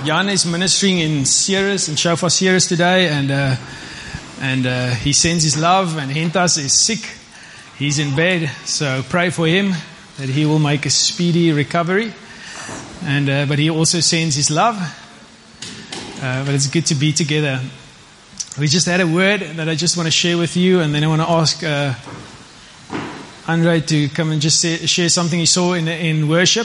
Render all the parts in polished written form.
Jan is ministering in Ceres, in Shofar Ceres today, and he sends his love, and Hentas is sick. He's in bed, so pray for him that he will make a speedy recovery. But he also sends his love. But it's good to be together. We just had a word that I just want to share with you, and then I want to ask Andre to come and just share something he saw in worship.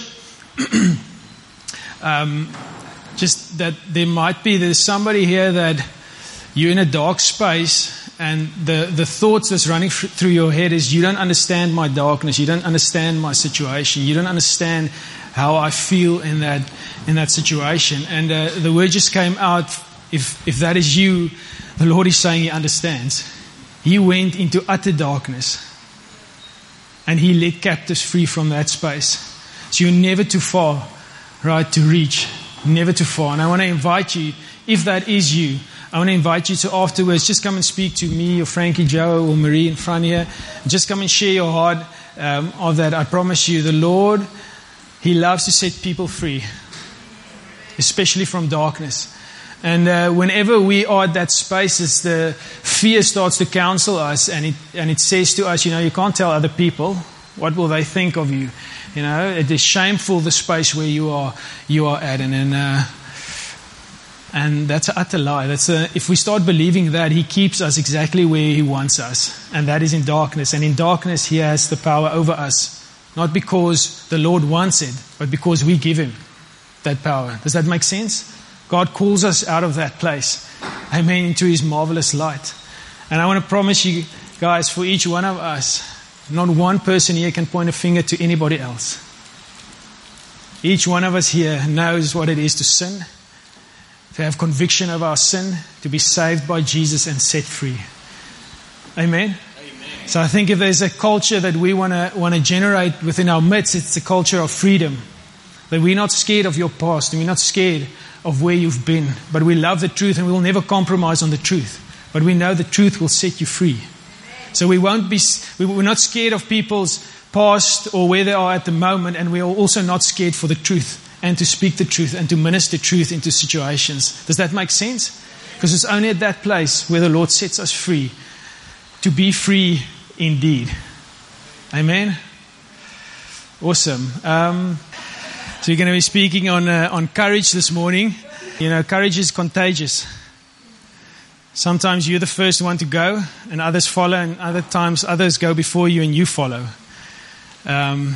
Just that there's somebody here that you're in a dark space, and the thoughts that's running through your head is, you don't understand my darkness, you don't understand my situation, you don't understand how I feel in that situation. And the word just came out, if that is you, the Lord is saying He understands. He went into utter darkness, and He led captives free from that space. So you're never too far, right, to reach. Never too far. And I want to invite you, if that is you, I want to invite you to afterwards just come and speak to me or Frankie, Joe or Marie in front here. Just come and share your heart of that. I promise you, the Lord, He loves to set people free, especially from darkness. And whenever we are at that space, as the fear starts to counsel us, and it says to us, you can't tell other people. What will they think of you? It is shameful, the space where you are at, and that's an utter lie. If we start believing that, He keeps us exactly where He wants us, and that is in darkness. And in darkness, He has the power over us, not because the Lord wants it, but because we give Him that power. Does that make sense? God calls us out of that place, amen, into His marvelous light. And I want to promise you guys, for each one of us, not one person here can point a finger to anybody else. Each one of us here knows what it is to sin, to have conviction of our sin, to be saved by Jesus and set free. Amen? Amen. So I think if there's a culture that we want to generate within our midst, it's a culture of freedom. That we're not scared of your past, and we're not scared of where you've been, but we love the truth, and we will never compromise on the truth. But we know the truth will set you free. So we're not scared of people's past or where they are at the moment, and we are also not scared for the truth and to speak the truth and to minister truth into situations. Does that make sense? Because it's only at that place where the Lord sets us free to be free indeed. Amen? Awesome. So you're going to be speaking on courage this morning. Courage is contagious. Sometimes you're the first one to go, and others follow, and other times others go before you and you follow. But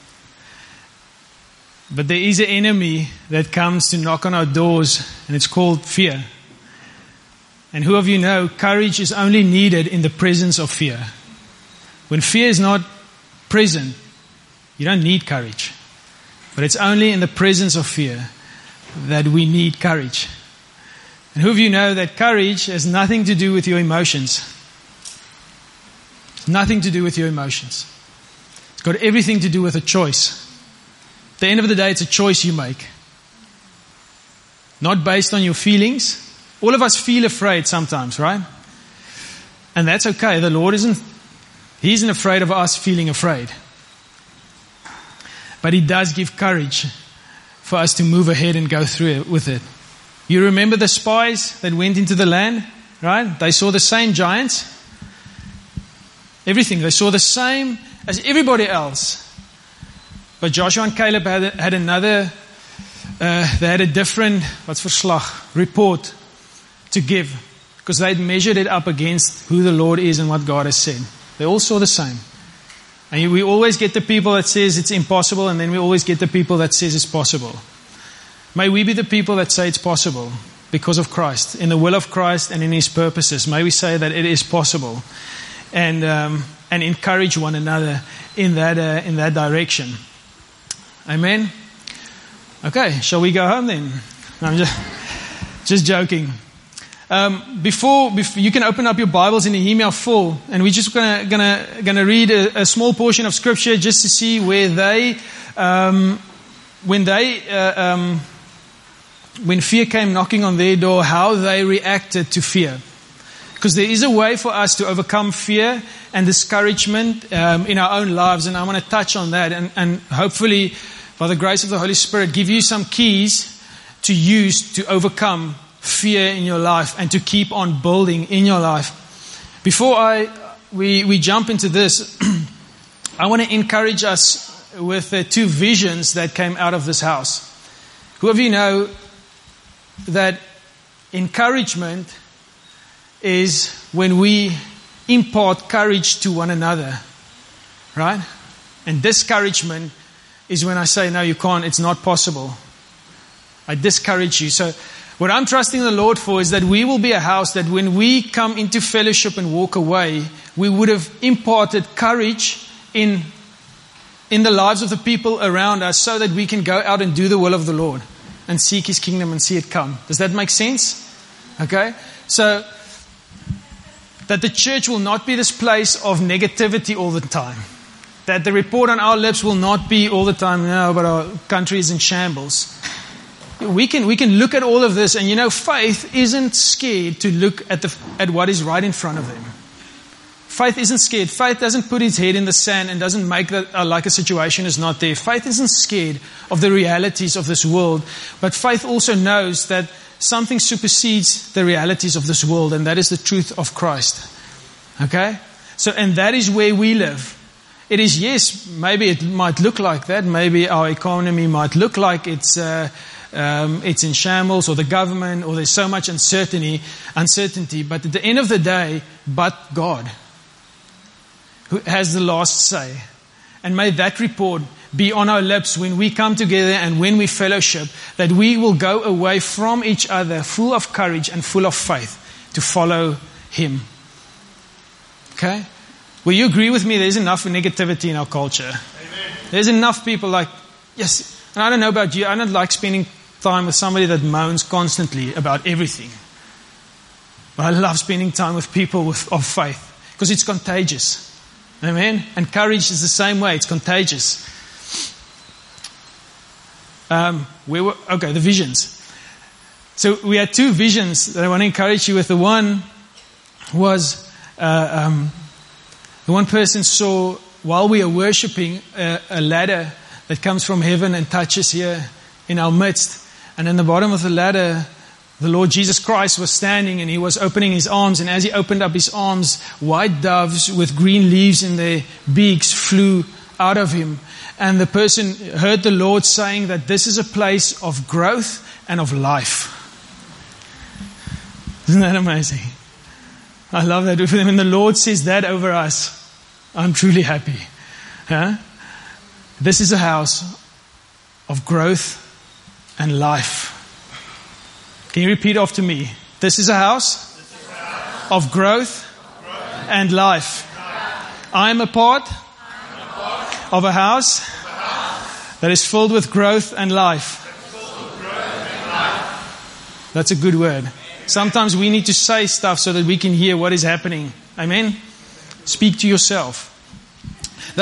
there is an enemy that comes to knock on our doors, and it's called fear. And who of you know, courage is only needed in the presence of fear. When fear is not present, you don't need courage. But it's only in the presence of fear that we need courage. And who of you know that courage has nothing to do with your emotions? It's nothing to do with your emotions. It's got everything to do with a choice. At the end of the day, it's a choice you make. Not based on your feelings. All of us feel afraid sometimes, right? And that's okay. The Lord He isn't afraid of us feeling afraid. But He does give courage for us to move ahead and go through it with it. You remember the spies that went into the land, right? They saw the same giants. Everything. They saw the same as everybody else. But Joshua and Caleb had another, they had a different, report to give. Because they'd measured it up against who the Lord is and what God has said. They all saw the same. And we always get the people that says it's impossible, and then we always get the people that says it's possible. May we be the people that say it's possible because of Christ, in the will of Christ and in His purposes. May we say that it is possible, and encourage one another in that direction. Amen. Okay, shall we go home then? No, I'm just joking. Before you can open up your Bibles in Nehemiah 4, and we're just gonna read a small portion of Scripture just to see where when fear came knocking on their door, how they reacted to fear. Because there is a way for us to overcome fear and discouragement in our own lives, and I want to touch on that, and hopefully by the grace of the Holy Spirit give you some keys to use to overcome fear in your life and to keep on building in your life. Before we jump into this, I want to encourage us with the 2 visions that came out of this house. Who of you know that encouragement is when we impart courage to one another, right? And discouragement is when I say, no, you can't, it's not possible. I discourage you. So what I'm trusting the Lord for is that we will be a house that when we come into fellowship and walk away, we would have imparted courage in the lives of the people around us so that we can go out and do the will of the Lord and seek His kingdom and see it come. Does that make sense? Okay? So that the church will not be this place of negativity all the time. That the report on our lips will not be all the time, no, but our country is in shambles. We can look at all of this, and faith isn't scared to look at what is right in front of them. Faith isn't scared. Faith doesn't put its head in the sand and doesn't make that like a situation is not there. Faith isn't scared of the realities of this world, but faith also knows that something supersedes the realities of this world, and that is the truth of Christ. Okay? So, and that is where we live. It is, yes, maybe it might look like that. Maybe our economy might look like it's in shambles, or the government, or there's so much uncertainty. But at the end of the day, but God, who has the last say. And may that report be on our lips when we come together and when we fellowship, that we will go away from each other full of courage and full of faith to follow Him. Okay? Will you agree with me? There's enough negativity in our culture. Amen. There's enough people like, yes, and I don't know about you, I don't like spending time with somebody that moans constantly about everything. But I love spending time with people of faith because it's contagious. Amen? And courage is the same way. It's contagious. The visions. So we had 2 visions that I want to encourage you with. The one was, the one person saw while we are worshiping a ladder that comes from heaven and touches here in our midst. And in the bottom of the ladder, the Lord Jesus Christ was standing, and He was opening His arms. And as He opened up His arms, white doves with green leaves in their beaks flew out of Him. And the person heard the Lord saying that this is a place of growth and of life. Isn't that amazing? I love that. When the Lord says that over us, I'm truly happy. Huh? This is a house of growth and life. Can you repeat after me? This is a house of growth and life. I am a part of a house that is filled with growth and life. That's a good word. Sometimes we need to say stuff so that we can hear what is happening. Amen? Speak to yourself. The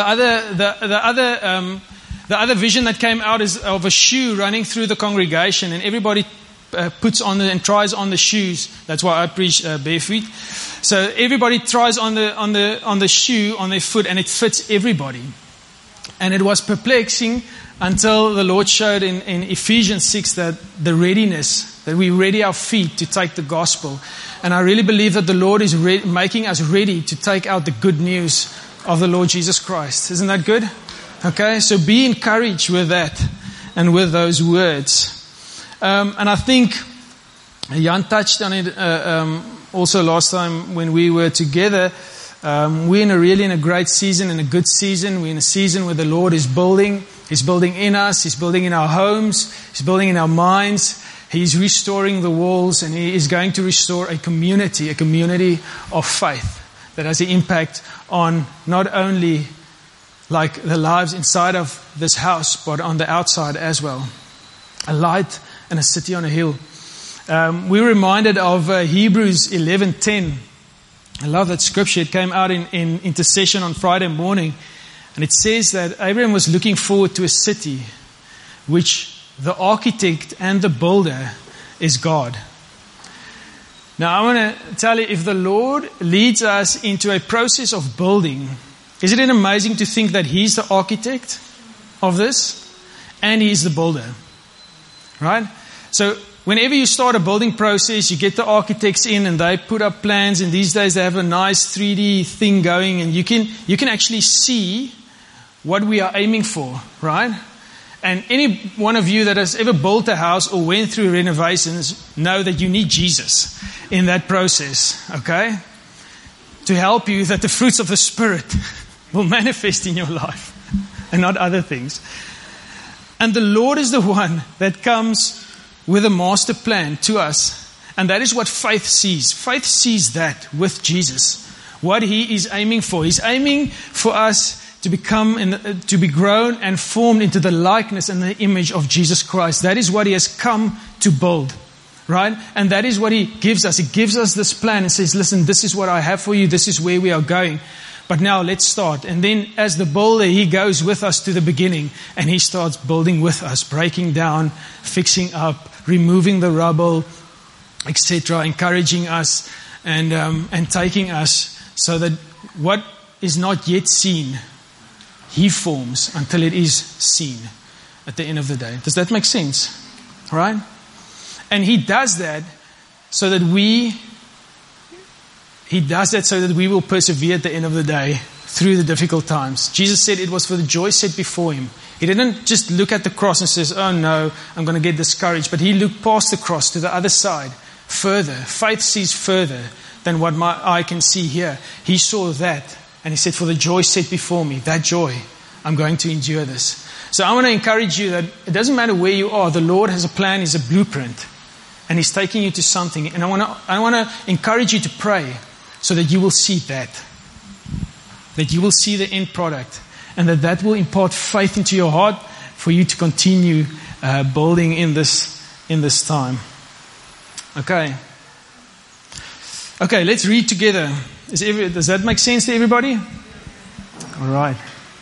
other vision that came out is of a shoe running through the congregation, and everybody puts on and tries on the shoes. That's why I preach bare feet. So everybody tries on the shoe on their foot, and it fits everybody. And it was perplexing until the Lord showed in Ephesians 6 that the readiness, that we ready our feet to take the gospel. And I really believe that the Lord is making us ready to take out the good news of the Lord Jesus Christ. Isn't that good? Okay, so be encouraged with that and with those words. And I think Jan touched on it also last time when we were together. We're really in a great season, in a good season. We're in a season where the Lord is building. He's building in us. He's building in our homes. He's building in our minds. He's restoring the walls, and He is going to restore a community of faith that has an impact on not only like the lives inside of this house, but on the outside as well. A light and a city on a hill. We're reminded of Hebrews 11:10. I love that scripture. It came out in intercession on Friday morning. And it says that Abraham was looking forward to a city which the architect and the builder is God. Now I want to tell you, if the Lord leads us into a process of building, isn't it amazing to think that He's the architect of this and He's the builder? Right? So whenever you start a building process, you get the architects in and they put up plans, and these days they have a nice 3D thing going, and you can actually see what we are aiming for, right? And any one of you that has ever built a house or went through renovations know that you need Jesus in that process, okay? To help you that the fruits of the Spirit will manifest in your life and not other things. And the Lord is the one that comes with a master plan to us. And that is what faith sees. Faith sees that with Jesus. What He is aiming for. He's aiming for us to to be grown and formed into the likeness and the image of Jesus Christ. That is what He has come to build. Right? And that is what He gives us. He gives us this plan and says, listen, this is what I have for you. This is where we are going. But now let's start. And then as the builder, He goes with us to the beginning and He starts building with us, breaking down, fixing up, removing the rubble, etc., encouraging us and taking us so that what is not yet seen, He forms until it is seen at the end of the day. Does that make sense? All right? And He does that so that we will persevere at the end of the day through the difficult times. Jesus said it was for the joy set before Him. He didn't just look at the cross and says, oh no, I'm going to get discouraged. But He looked past the cross to the other side, further. Faith sees further than what my eye can see here. He saw that and He said, for the joy set before me, that joy, I'm going to endure this. So I want to encourage you that it doesn't matter where you are. The Lord has a plan, He's a blueprint. And He's taking you to something. And I want to encourage you to pray so that you will see that. That you will see the end product. And that will impart faith into your heart for you to continue building in this time. Okay. Okay, let's read together. Does that make sense to everybody? All right.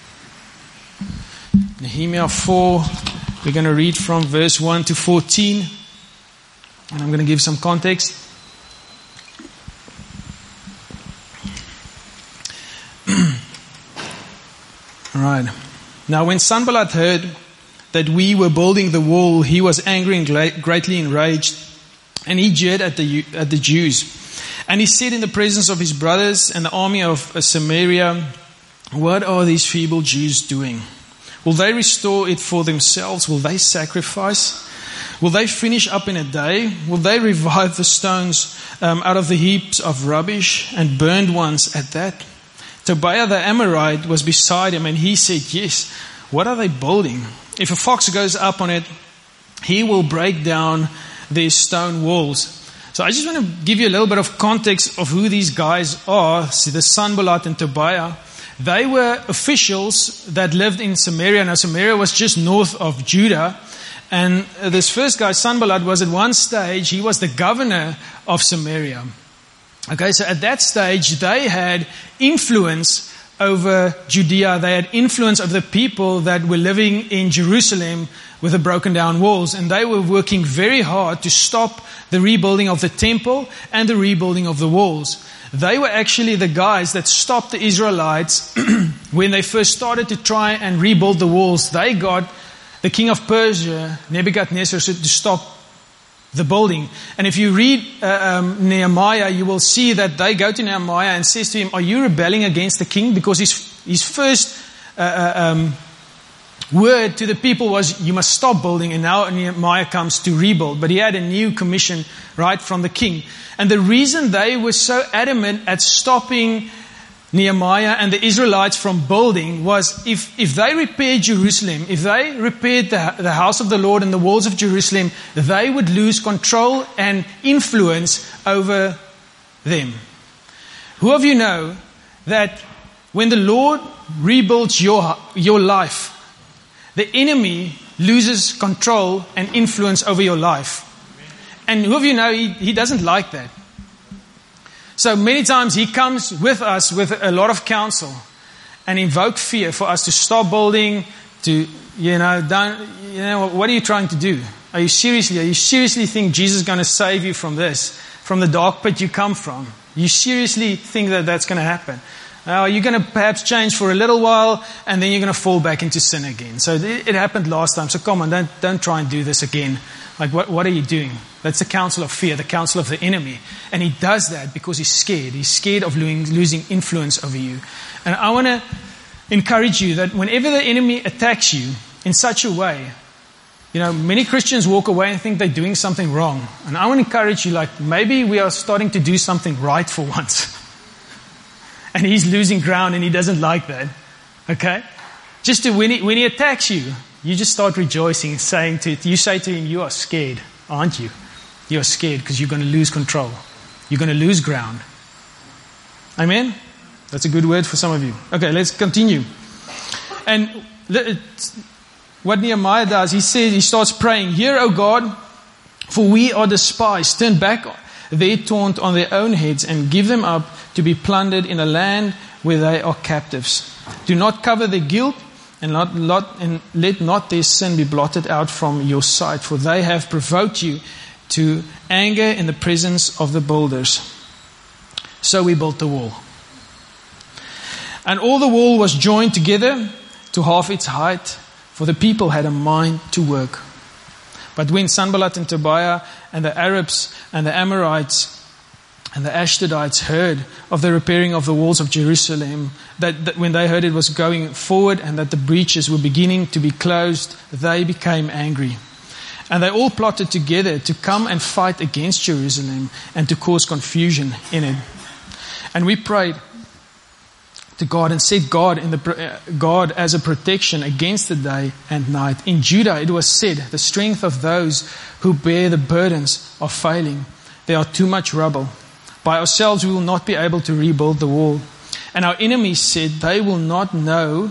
Nehemiah 4, we're going to read from verse 1 to 14. And I'm going to give some context. All right. Now when Sanballat heard that we were building the wall, he was angry and greatly enraged. And he jeered at the Jews. And he said in the presence of his brothers and the army of Samaria, what are these feeble Jews doing? Will they restore it for themselves? Will they sacrifice? Will they finish up in a day? Will they revive the stones out of the heaps of rubbish and burned ones at that? Tobiah the Amorite was beside him and he said, yes, what are they building? If a fox goes up on it, he will break down their stone walls. So I just want to give you a little bit of context of who these guys are. See, the Sanballat and Tobiah. They were officials that lived in Samaria. Now Samaria was just north of Judah. And this first guy, Sanballat, was at one stage, he was the governor of Samaria. Okay, so at that stage, they had influence over Judea. They had influence over the people that were living in Jerusalem with the broken down walls. And they were working very hard to stop the rebuilding of the temple and the rebuilding of the walls. They were actually the guys that stopped the Israelites when they first started to try and rebuild the walls. They got the king of Persia, Nebuchadnezzar, to stop the building. And if you read Nehemiah, you will see that they go to Nehemiah and says to him, are you rebelling against the king? Because his first word to the people was, you must stop building. And now Nehemiah comes to rebuild. But he had a new commission right from the king. And the reason they were so adamant at stopping Nehemiah and the Israelites from building was if they repaired Jerusalem, if they repaired the house of the Lord and the walls of Jerusalem, they would lose control and influence over them. Who of you know that when the Lord rebuilds your life, the enemy loses control and influence over your life? And who of you know he doesn't like that? So many times he comes with us with a lot of counsel and invoke fear for us to stop building, to, what are you trying to do? Are you seriously think Jesus is going to save you from this, from the dark pit you come from? You seriously think that that's going to happen? You're going to perhaps change for a little while and then you're going to fall back into sin again. So it happened last time. So come on, don't try and do this again Like, what are you doing? That's the counsel of fear, the counsel of the enemy. And he does that because he's scared. He's scared of losing influence over you. And I want to encourage you that whenever the enemy attacks you in such a way, many Christians walk away and think they're doing something wrong. And I want to encourage you, like, maybe we are starting to do something right for once. And he's losing ground and he doesn't like that. Okay? When he attacks you, you just start rejoicing and you say to him, you are scared, aren't you? You are scared because you're going to lose control. You're going to lose ground. Amen? That's a good word for some of you. Okay, let's continue. And what Nehemiah does, he starts praying, "Hear, O God, for we are despised. Turn back their taunt on their own heads and give them up to be plundered in a land where they are captives. Do not cover their guilt and let not their sin be blotted out from your sight, for they have provoked you to anger in the presence of the builders." So we built the wall. And all the wall was joined together to half its height, for the people had a mind to work. But when Sanballat and Tobiah and the Arabs and the Amorites and the Ashdodites heard of the repairing of the walls of Jerusalem, that when they heard it was going forward and that the breaches were beginning to be closed, they became angry. And they all plotted together to come and fight against Jerusalem and to cause confusion in it. And we prayed to God and set God as a protection against the day and night. In Judah it was said, "The strength of those who bear the burdens are failing. There are too much rubble. By ourselves we will not be able to rebuild the wall." And our enemies said, they will not know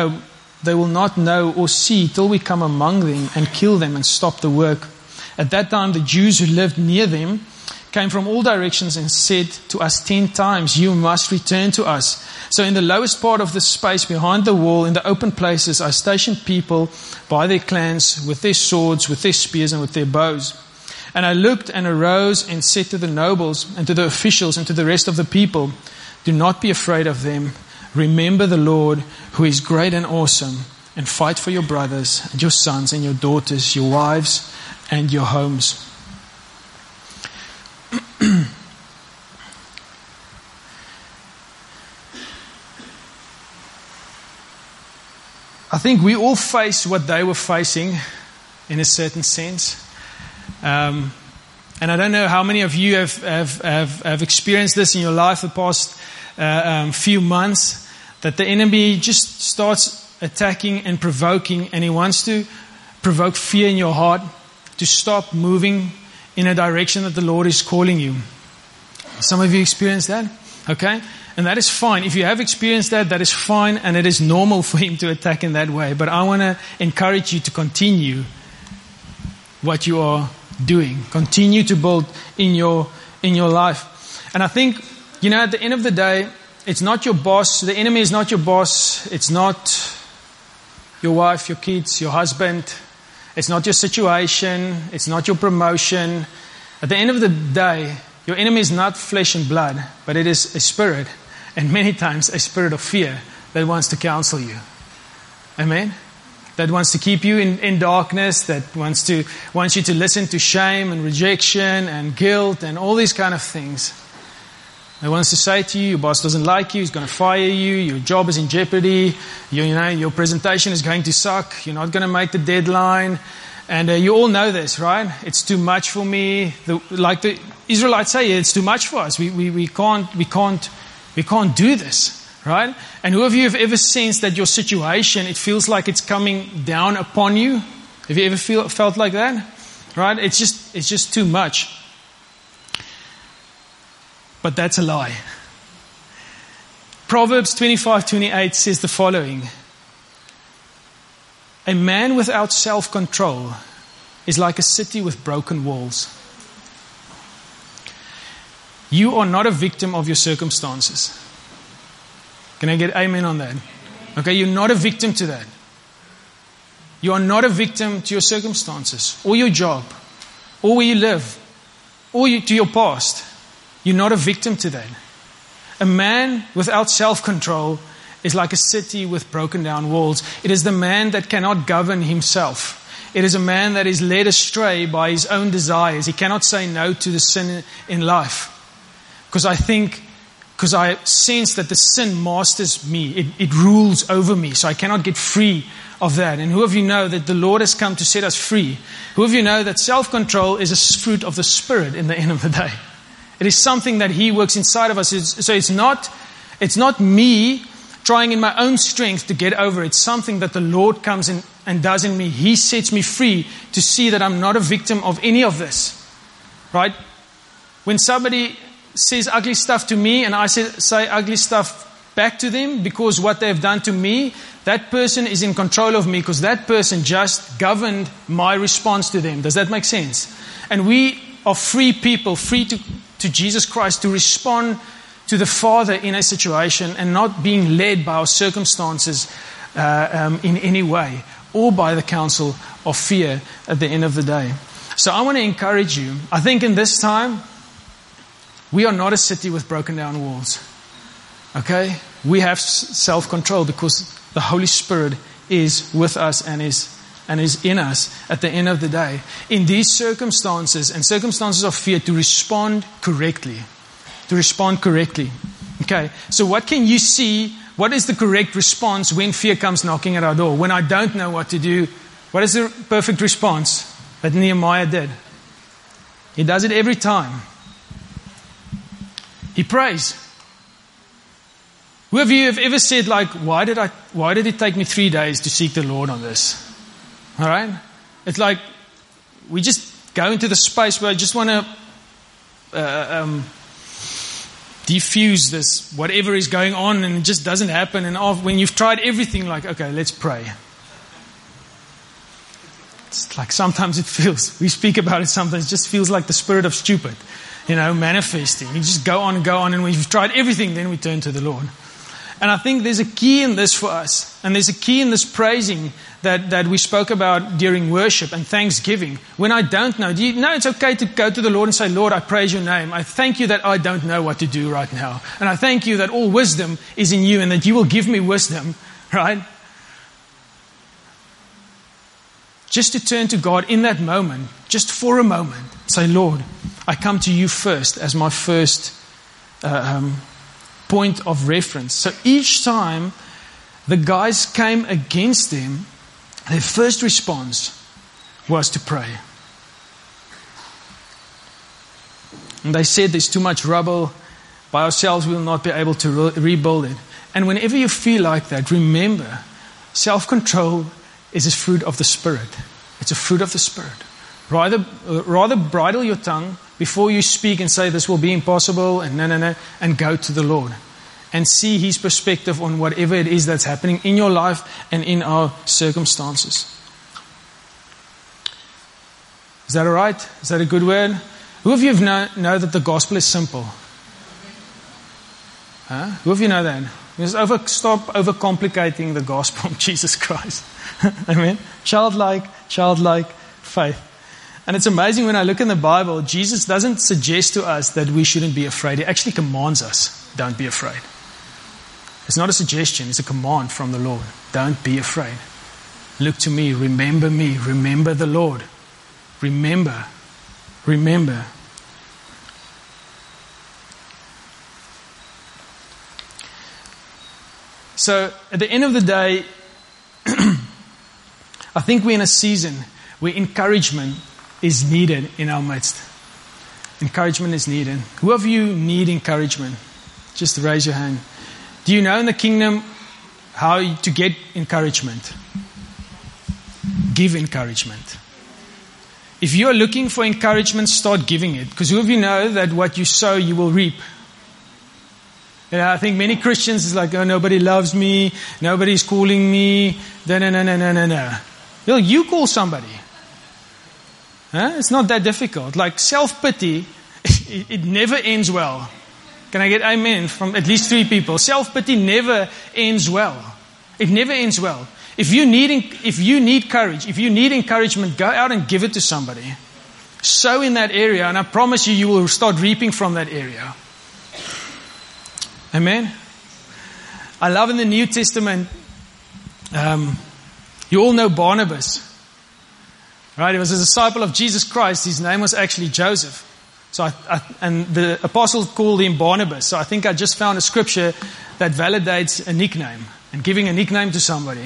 or see till we come among them and kill them and stop the work. At that time the Jews who lived near them came from all directions and said to us 10 times, "You must return to us." So in the lowest part of the space behind the wall, in the open places, I stationed people by their clans, with their swords, with their spears, and with their bows. And I looked and arose and said to the nobles and to the officials and to the rest of the people, "Do not be afraid of them. Remember the Lord, who is great and awesome, and fight for your brothers and your sons and your daughters, your wives and your homes." I think we all face what they were facing in a certain sense. And I don't know how many of you have experienced this in your life the past few months, that the enemy just starts attacking and provoking, and he wants to provoke fear in your heart to stop moving in a direction that the Lord is calling you. Some of you experience that, okay? And that is fine. If you have experienced that, that is fine, and it is normal for him to attack in that way. But I want to encourage you to continue what you are doing. Continue to build in your life. And I think, at the end of the day, it's not your boss. The enemy is not your boss. It's not your wife, your kids, your husband. It's not your situation. It's not your promotion. At the end of the day, your enemy is not flesh and blood, but it is a spirit. And many times a spirit of fear that wants to counsel you. Amen? That wants to keep you in darkness, that wants you to listen to shame and rejection and guilt and all these kind of things. That wants to say to you, your boss doesn't like you, he's going to fire you, your job is in jeopardy, your presentation is going to suck, you're not going to make the deadline. And you all know this, right? It's too much for me. Like the Israelites say, it's too much for us. We can't do this. Right? And who of you have ever sensed that your situation, it feels like it's coming down upon you? Have you ever felt like that? Right? It's just too much. But that's a lie. Proverbs 25:28 says the following: "A man without self-control is like a city with broken walls." You are not a victim of your circumstances. Can I get amen on that? Okay, you're not a victim to that. You are not a victim to your circumstances, or your job, or where you live, or to your past. You're not a victim to that. A man without self-control is like a city with broken down walls. It is the man that cannot govern himself. it is a man that is led astray by his own desires. He cannot say no to the sin in life. Because I sense that the sin masters me. It rules over me. So I cannot get free of that. And who of you know that the Lord has come to set us free? Who of you know that self-control is a fruit of the Spirit in the end of the day? It is something that He works inside of us. So it's not me trying in my own strength to get over it. It's something that the Lord comes in and does in me. He sets me free to see that I'm not a victim of any of this. Right? When somebody says ugly stuff to me and I say ugly stuff back to them because what they've done to me, that person is in control of me because that person just governed my response to them. Does that make sense? And we are free people, free to Jesus Christ to respond to the Father in a situation and not being led by our circumstances in any way or by the counsel of fear at the end of the day. So I want to encourage you. I think in this time, we are not a city with broken down walls. Okay? We have self-control because the Holy Spirit is with us and is in us at the end of the day. In these circumstances and circumstances of fear, to respond correctly. To respond correctly. Okay, so what can you see? What is the correct response when fear comes knocking at our door? When I don't know what to do, what is the perfect response that Nehemiah did? He does it every time. He prays. Who of you have ever said, like, why did it take me 3 days to seek the Lord on this? All right? It's like we just go into the space where I just want to diffuse this, whatever is going on, and it just doesn't happen. And when you've tried everything, like, okay, let's pray. It's like sometimes it feels, we speak about it sometimes, it just feels like the spirit of stupid, manifesting. You just go on, and when you've tried everything, then we turn to the Lord. And I think there's a key in this for us. And there's a key in this praising that we spoke about during worship and thanksgiving. When I don't know, do you know it's okay to go to the Lord and say, Lord, I praise your name. I thank you that I don't know what to do right now. And I thank you that all wisdom is in you and that you will give me wisdom, right? Just to turn to God in that moment, just for a moment, say, Lord, I come to you first as my first point of reference. So each time the guys came against him, their first response was to pray. And they said, there's too much rubble. By ourselves we will not be able to rebuild it. And whenever you feel like that, remember, self-control is a fruit of the Spirit. It's a fruit of the Spirit. Rather bridle your tongue before you speak and say this will be impossible and no, and go to the Lord and see His perspective on whatever it is that's happening in your life and in our circumstances. Is that all right? Is that a good word? Who of you know that the gospel is simple? Huh? Who of you know that? Just stop overcomplicating the gospel of Jesus Christ. Amen? Childlike faith. And it's amazing when I look in the Bible, Jesus doesn't suggest to us that we shouldn't be afraid. He actually commands us, don't be afraid. It's not a suggestion, it's a command from the Lord. Don't be afraid. Look to me, remember the Lord. Remember. So at the end of the day, I think we're in a season where encouragement is needed in our midst. Encouragement is needed. Who of you need encouragement? Just raise your hand. Do you know in the kingdom how to get encouragement? Give encouragement. If you are looking for encouragement, start giving it. Because who of you know that what you sow, you will reap? I think many Christians is like, oh, nobody loves me, nobody's calling me. No. Well, you call somebody. It's not that difficult. Like self-pity, it never ends well. Can I get amen from at least 3 people? Self-pity never ends well. It never ends well. If you need courage, if you need encouragement, go out and give it to somebody. Sow in that area, and I promise you will start reaping from that area. Amen? I love in the New Testament, you all know Barnabas. Right? He was a disciple of Jesus Christ. His name was actually Joseph. So and the apostles called him Barnabas. So I think I just found a scripture that validates a nickname and giving a nickname to somebody.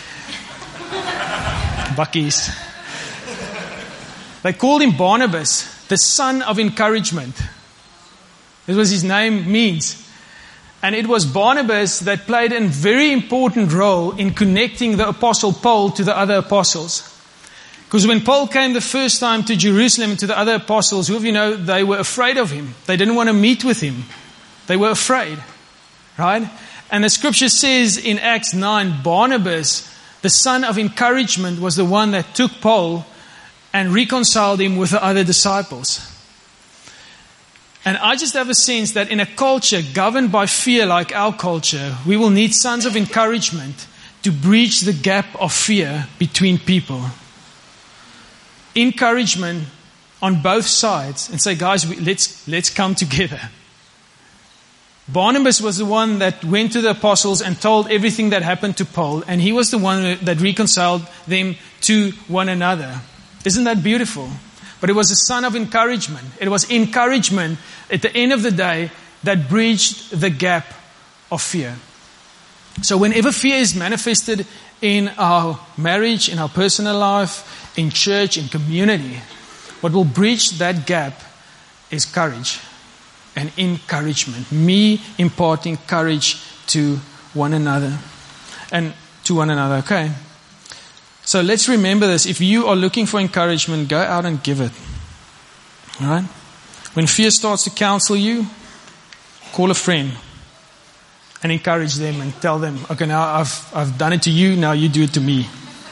Buckies. They called him Barnabas, the son of encouragement. This was his name means. And it was Barnabas that played a very important role in connecting the apostle Paul to the other apostles. Because when Paul came the first time to Jerusalem and to the other apostles, who of you know, they were afraid of him. They didn't want to meet with him. They were afraid. Right? And the scripture says in Acts 9, Barnabas, the son of encouragement, was the one that took Paul and reconciled him with the other disciples. And I just have a sense that in a culture governed by fear like our culture, we will need sons of encouragement to breach the gap of fear between people. Encouragement on both sides and say, guys, let's come together. Barnabas was the one that went to the apostles and told everything that happened to Paul, and he was the one that reconciled them to one another. Isn't that beautiful? But it was a son of encouragement. It was encouragement at the end of the day that breached the gap of fear. So whenever fear is manifested in our marriage, in our personal life, in church, in community, what will breach that gap is courage and encouragement. Me imparting courage to one another and to one another. Okay. So let's remember this. If you are looking for encouragement, go out and give it. All right? When fear starts to counsel you, call a friend and encourage them and tell them, okay, now I've done it to you, now you do it to me.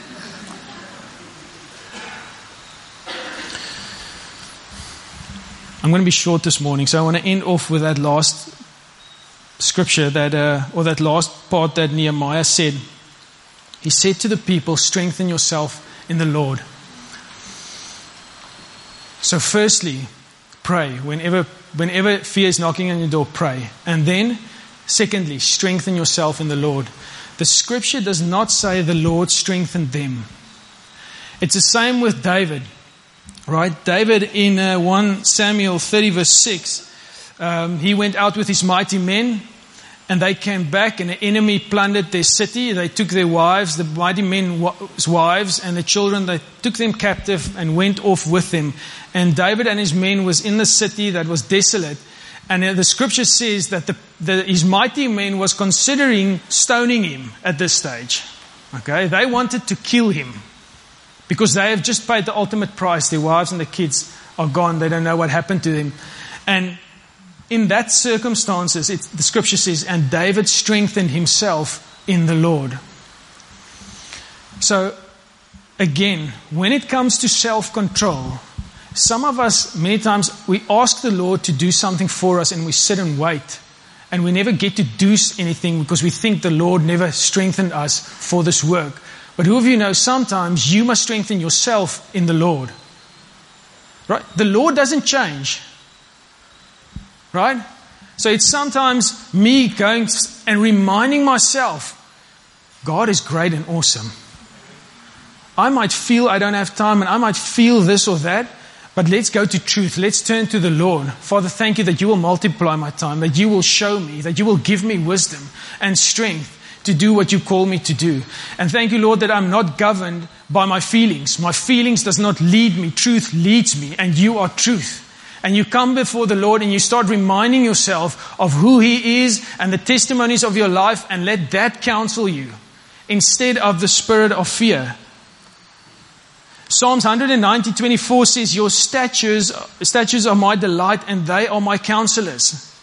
I'm going to be short this morning, so I want to end off with that last scripture or that last part that Nehemiah said. He said to the people, strengthen yourself in the Lord. So firstly, pray. Whenever fear is knocking on your door, pray. And then, secondly, strengthen yourself in the Lord. The scripture does not say the Lord strengthened them. It's the same with David. Right? David in 1 Samuel 30 verse 6, he went out with his mighty men and they came back and the enemy plundered their city. They took their wives, the mighty men's wives and the children, they took them captive and went off with them. And David and his men was in the city that was desolate. And the scripture says that his mighty men was considering stoning him at this stage. Okay? They wanted to kill him. Because they have just paid the ultimate price. Their wives and the kids are gone. They don't know what happened to them. And in that circumstances, the scripture says, and David strengthened himself in the Lord. So, again, when it comes to self-control, some of us, many times, we ask the Lord to do something for us and we sit and wait. And we never get to do anything because we think the Lord never strengthened us for this work. But who of you know, sometimes you must strengthen yourself in the Lord. Right? The Lord doesn't change. Right? So it's sometimes me going and reminding myself, God is great and awesome. I might feel I don't have time and I might feel this or that, but let's go to truth. Let's turn to the Lord. Father, thank you that you will multiply my time, that you will show me, that you will give me wisdom and strength to do what you call me to do. And thank you, Lord, that I'm not governed by my feelings. My feelings does not lead me. Truth leads me, and you are truth. And you come before the Lord and you start reminding yourself of who He is and the testimonies of your life, and let that counsel you instead of the spirit of fear. Psalms 190:24 says, your statutes are my delight and they are my counselors.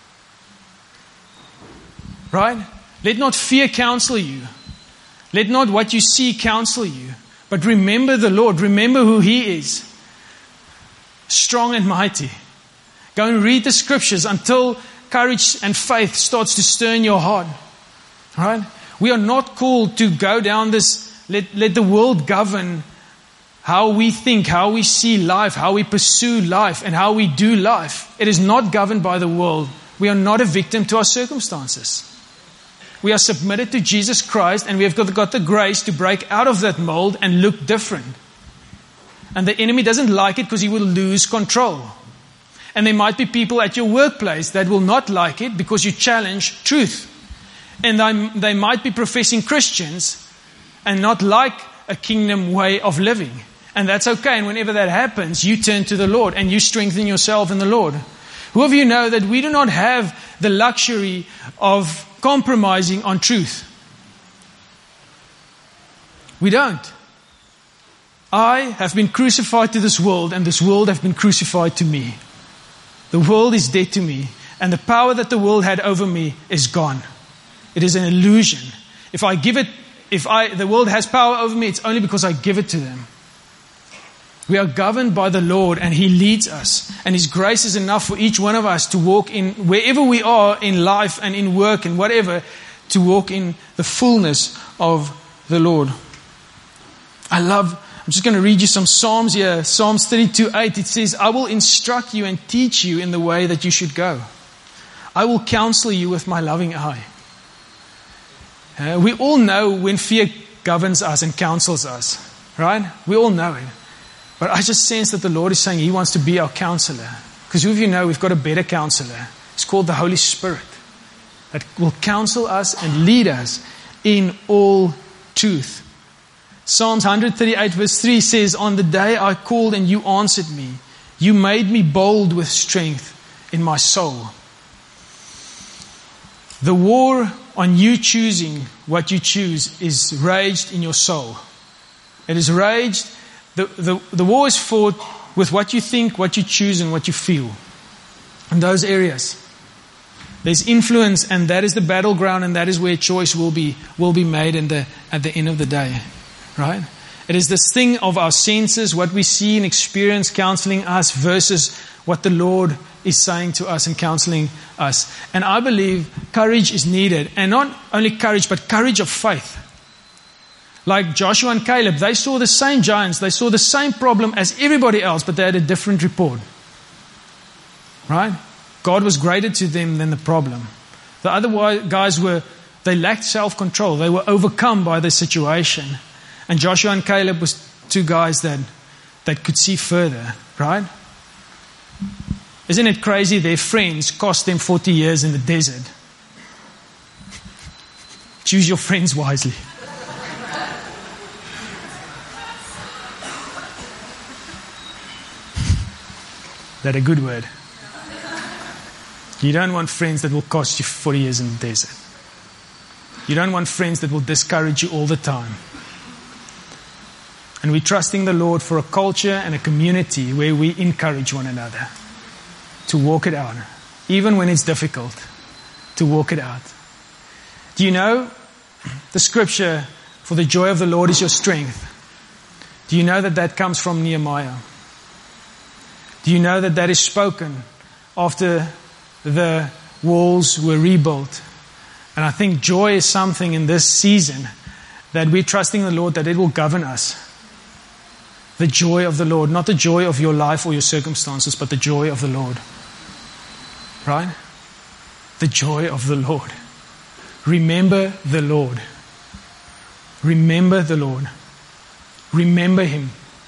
Right? Let not fear counsel you. Let not what you see counsel you. But remember the Lord. Remember who He is. Strong and mighty. Go and read the scriptures until courage and faith starts to stir in your heart. Right? We are not called to go down this, let the world govern how we think, how we see life, how we pursue life, and how we do life. It is not governed by the world. We are not a victim to our circumstances. We are submitted to Jesus Christ and we have got the grace to break out of that mold and look different. And the enemy doesn't like it because he will lose control. And there might be people at your workplace that will not like it because you challenge truth. And they might be professing Christians and not like a kingdom way of living. And that's okay. And whenever that happens, you turn to the Lord and you strengthen yourself in the Lord. Who of you know that we do not have the luxury of compromising on truth? We don't. I have been crucified to this world, and this world has been crucified to me. The world is dead to me, and the power that the world had over me is gone. It is an illusion. If the world has power over me, it's only because I give it to them. We are governed by the Lord, and He leads us. And His grace is enough for each one of us to walk in, wherever we are in life and in work and whatever, to walk in the fullness of the Lord. I'm just going to read you some Psalms here. Psalms 32:8, it says, I will instruct you and teach you in the way that you should go. I will counsel you with my loving eye. We all know when fear governs us and counsels us, right? We all know it. But I just sense that the Lord is saying He wants to be our counselor. Because if you know, we've got a better counselor. It's called the Holy Spirit. That will counsel us and lead us in all truth. Psalms 138 verse 3 says, on the day I called and you answered me. You made me bold with strength in my soul. The war on you choosing what you choose is raged in your soul. It is raged. The war is fought with what you think, what you choose, and what you feel. In those areas. There's influence, and that is the battleground, and that is where choice will be made at the end of the day. Right? It is this thing of our senses, what we see and experience counseling us versus what the Lord is saying to us and counseling us. And I believe courage is needed. And not only courage, but courage of faith. Like Joshua and Caleb, they saw the same giants, they saw the same problem as everybody else, but they had a different report. Right? God was greater to them than the problem. The other guys they lacked self-control. They were overcome by the situation. And Joshua and Caleb was two guys that could see further, right? Isn't it crazy? Their friends cost them 40 years in the desert. Choose your friends wisely. That a good word? You don't want friends that will cost you 40 years in the desert. You don't want friends that will discourage you all the time. And we're trusting the Lord for a culture and a community where we encourage one another to walk it out. Even when it's difficult, to walk it out. Do you know the scripture, for the joy of the Lord is your strength? Do you know that comes from Nehemiah? Do you know that is spoken after the walls were rebuilt? And I think joy is something in this season that we're trusting the Lord that it will govern us. The joy of the Lord, not the joy of your life or your circumstances, but the joy of the Lord. Right? The joy of the Lord. Remember the Lord. Remember the Lord. Remember Him.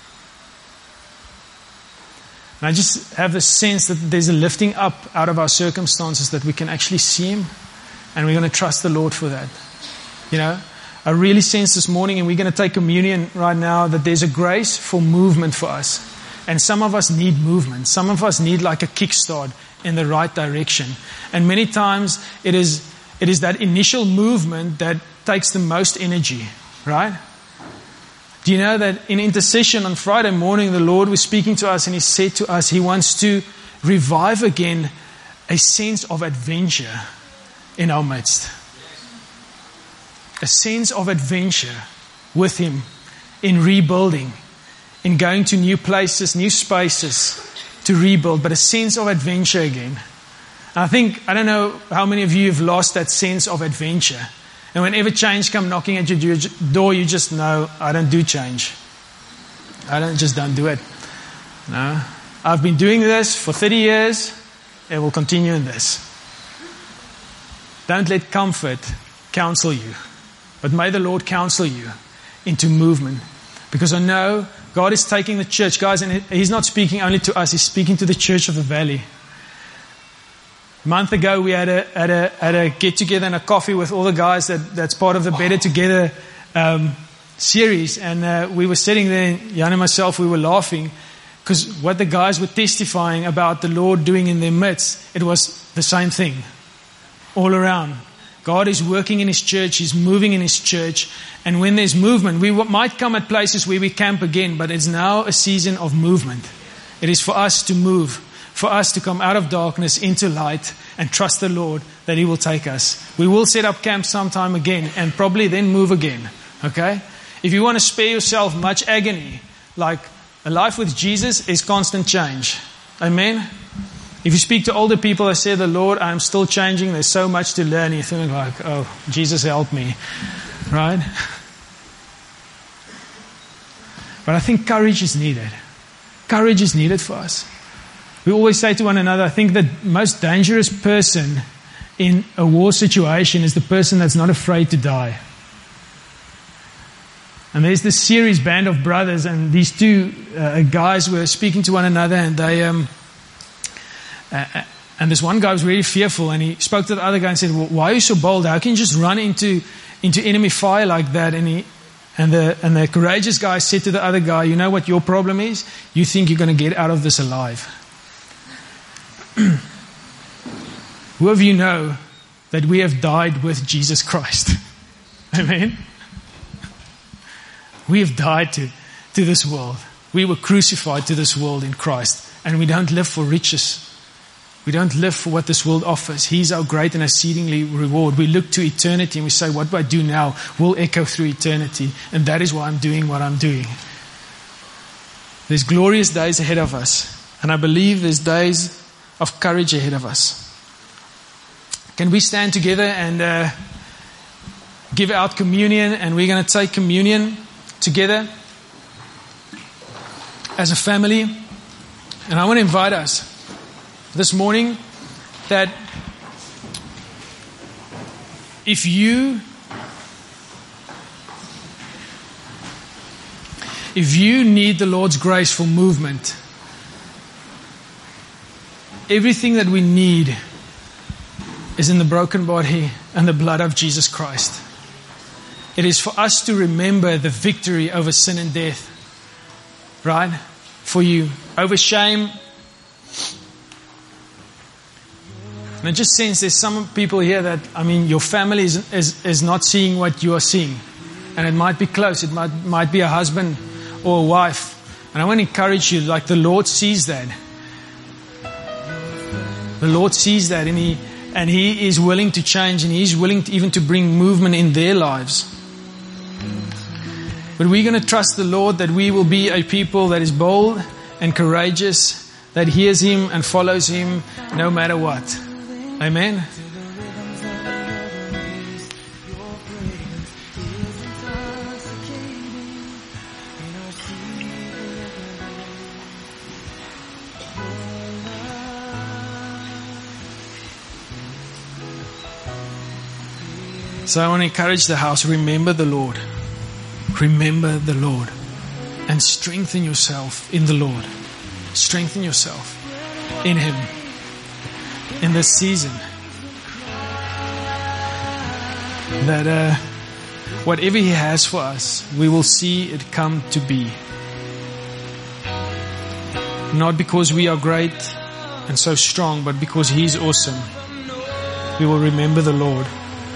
And I just have the sense that there's a lifting up out of our circumstances that we can actually see Him. And we're going to trust the Lord for that. You know, I really sense this morning, and we're going to take communion right now, that there's a grace for movement for us. And some of us need movement. Some of us need like a kickstart in the right direction. And many times it is that initial movement that takes the most energy, right? Do you know that in intercession on Friday morning, the Lord was speaking to us and He said to us, He wants to revive again a sense of adventure in our midst. A sense of adventure with Him in rebuilding, in going to new places, new spaces to rebuild, but a sense of adventure again. And I don't know how many of you have lost that sense of adventure. And whenever change comes knocking at your door, you just know, I don't do change. I don't do it. No. I've been doing this for 30 years. It will continue in this. Don't let comfort counsel you. But may the Lord counsel you into movement. Because I know God is taking the church, guys, and He's not speaking only to us, He's speaking to the church of the valley. A month ago, we had a get-together and a coffee with all the guys that's part of the Better Together series. And we were sitting there, Jan and myself, we were laughing because what the guys were testifying about the Lord doing in their midst, it was the same thing all around. God is working in His church, He's moving in His church. And when there's movement, we might come at places where we camp again, but it's now a season of movement. It is for us to move, for us to come out of darkness into light and trust the Lord that He will take us. We will set up camp sometime again and probably then move again. Okay? If you want to spare yourself much agony, like a life with Jesus is constant change. Amen? If you speak to older people, they say, the Lord, I'm still changing. There's so much to learn. You think like, oh, Jesus help me. Right? But I think courage is needed. Courage is needed for us. We always say to one another, I think the most dangerous person in a war situation is the person that's not afraid to die. And there's this series, Band of Brothers, and these two guys were speaking to one another, and they and this one guy was really fearful, and he spoke to the other guy and said, well, why are you so bold? How can you just run into enemy fire like that? And the courageous guy said to the other guy, you know what your problem is? You think you're going to get out of this alive. Who of you know that we have died with Jesus Christ? Amen? We have died to this world. We were crucified to this world in Christ. And we don't live for riches. We don't live for what this world offers. He's our great and exceedingly reward. We look to eternity and we say, what do I do now will echo through eternity. And that is why I'm doing what I'm doing. There's glorious days ahead of us. And I believe there's days of courage ahead of us. Can we stand together and give out communion? And we're going to take communion together as a family. And I want to invite us this morning that if you need the Lord's grace for movement, everything that we need is in the broken body and the blood of Jesus Christ. It is for us to remember the victory over sin and death. Right? For you. Over shame. And I just sense there's some people here that, your family is not seeing what you are seeing. And it might be close. It might be a husband or a wife. And I want to encourage you, like the Lord sees that. The Lord sees that and He is willing to change, and He's willing even to bring movement in their lives. But we're going to trust the Lord that we will be a people that is bold and courageous, that hears Him and follows Him no matter what. Amen. So I want to encourage the house, remember the Lord. Remember the Lord. And strengthen yourself in the Lord. Strengthen yourself in Him. In this season. That whatever He has for us, we will see it come to be. Not because we are great and so strong, but because He's awesome. We will remember the Lord.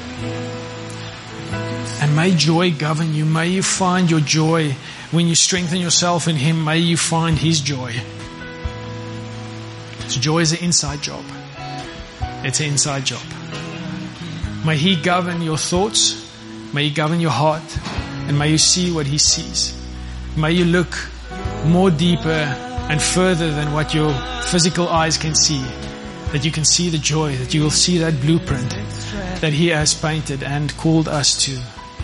And may joy govern you. May you find your joy when you strengthen yourself in Him. May you find His joy. Because joy is an inside job. It's an inside job. May He govern your thoughts. May He govern your heart. And may you see what He sees. May you look more deeper and further than what your physical eyes can see. That you can see the joy. That you will see that blueprint that He has painted and called us to.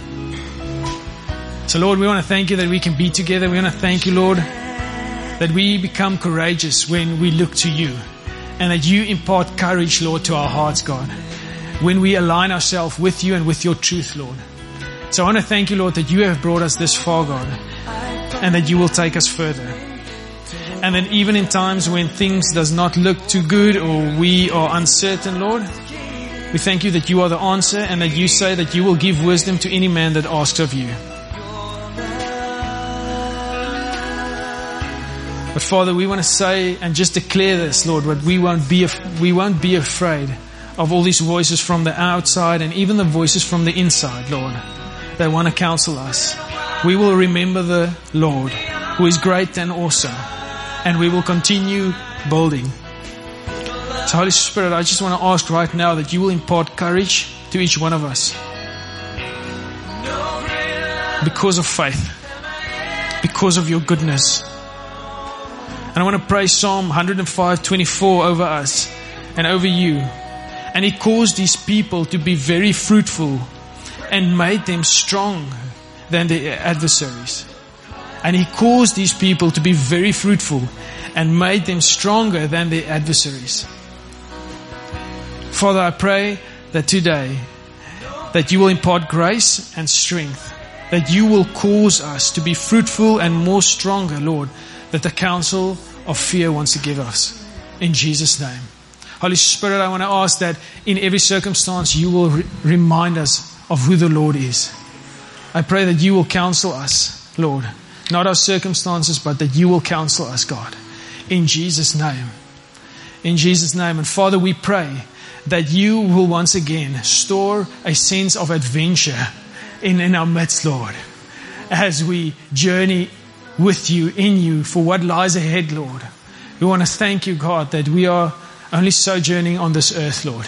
So Lord, we want to thank You that we can be together. We want to thank You, Lord, that we become courageous when we look to You. And that You impart courage, Lord, to our hearts, God. When we align ourselves with You and with Your truth, Lord. So I want to thank You, Lord, that You have brought us this far, God. and that you will take us further. And then even in times when things does not look too good or we are uncertain, Lord, we thank you that you are the answer and that you say that you will give wisdom to any man that asks of you. But Father, we want to say and just declare this, Lord, that we won't be afraid of all these voices from the outside and even the voices from the inside, Lord, that want to counsel us. We will remember the Lord, who is great and awesome, and we will continue building. So Holy Spirit, I just want to ask right now that you will impart courage to each one of us because of faith, because of your goodness. And I want to pray Psalm 105:24 over us and over you. And He caused these people to be very fruitful and made them strong than their adversaries. And He caused these people to be very fruitful and made them stronger than their adversaries. Father, I pray that today that you will impart grace and strength, that you will cause us to be fruitful and more stronger, Lord, that the counsel of fear wants to give us. In Jesus' name. Holy Spirit, I want to ask that in every circumstance you will remind us of who the Lord is. I pray that you will counsel us, Lord, not our circumstances, but that you will counsel us, God. In Jesus' name. In Jesus' name. And Father, we pray that you will once again store a sense of adventure in our midst, Lord, as we journey with you, in you, for what lies ahead, Lord. We want to thank you, God, that we are only sojourning on this earth, Lord.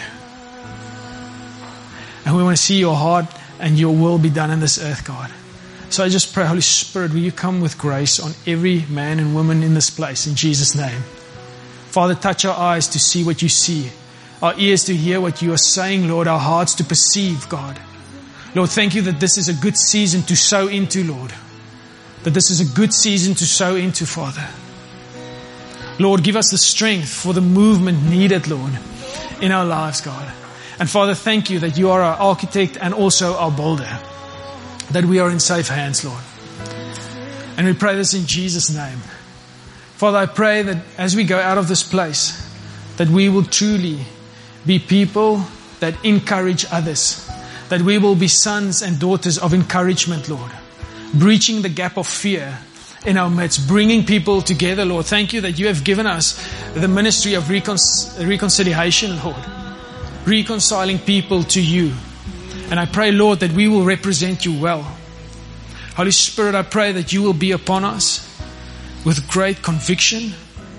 And we want to see your heart and your will be done in this earth, God. So I just pray, Holy Spirit, will you come with grace on every man and woman in this place, in Jesus' name. Father, touch our eyes to see what you see, our ears to hear what you are saying, Lord, our hearts to perceive, God. Lord, thank you that this is a good season to sow into, Lord. That this is a good season to sow into, Father. Lord, give us the strength for the movement needed, Lord, in our lives, God. And Father, thank you that you are our architect and also our builder, that we are in safe hands, Lord. And we pray this in Jesus' name. Father, I pray that as we go out of this place, that we will truly be people that encourage others, that we will be sons and daughters of encouragement, Lord, breaching the gap of fear in our midst, bringing people together, Lord. Thank you that you have given us the ministry of reconciliation, Lord, reconciling people to you. And I pray, Lord, that we will represent you well. Holy Spirit, I pray that you will be upon us with great conviction,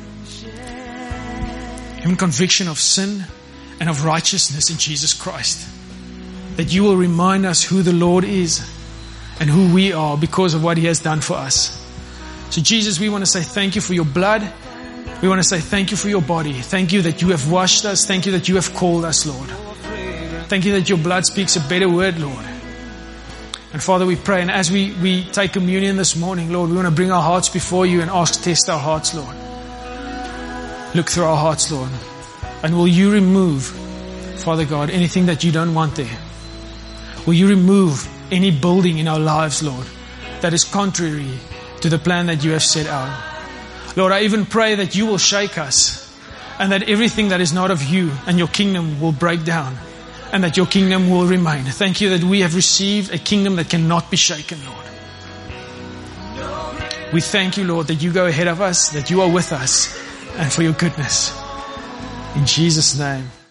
even conviction of sin and of righteousness in Jesus Christ. That you will remind us who the Lord is and who we are because of what He has done for us. So Jesus, we want to say thank you for your blood. We want to say thank you for your body. Thank you that you have washed us. Thank you that you have called us, Lord. Thank you that your blood speaks a better word, Lord. And Father, we pray, and as we take communion this morning, Lord, we want to bring our hearts before you and ask, test our hearts, Lord. Look through our hearts, Lord. And will you remove, Father God, anything that you don't want there? Will you remove any building in our lives, Lord, that is contrary to the plan that you have set out? Lord, I even pray that you will shake us and that everything that is not of you and your kingdom will break down and that your kingdom will remain. Thank you that we have received a kingdom that cannot be shaken, Lord. We thank you, Lord, that you go ahead of us, that you are with us, and for your goodness. In Jesus' name.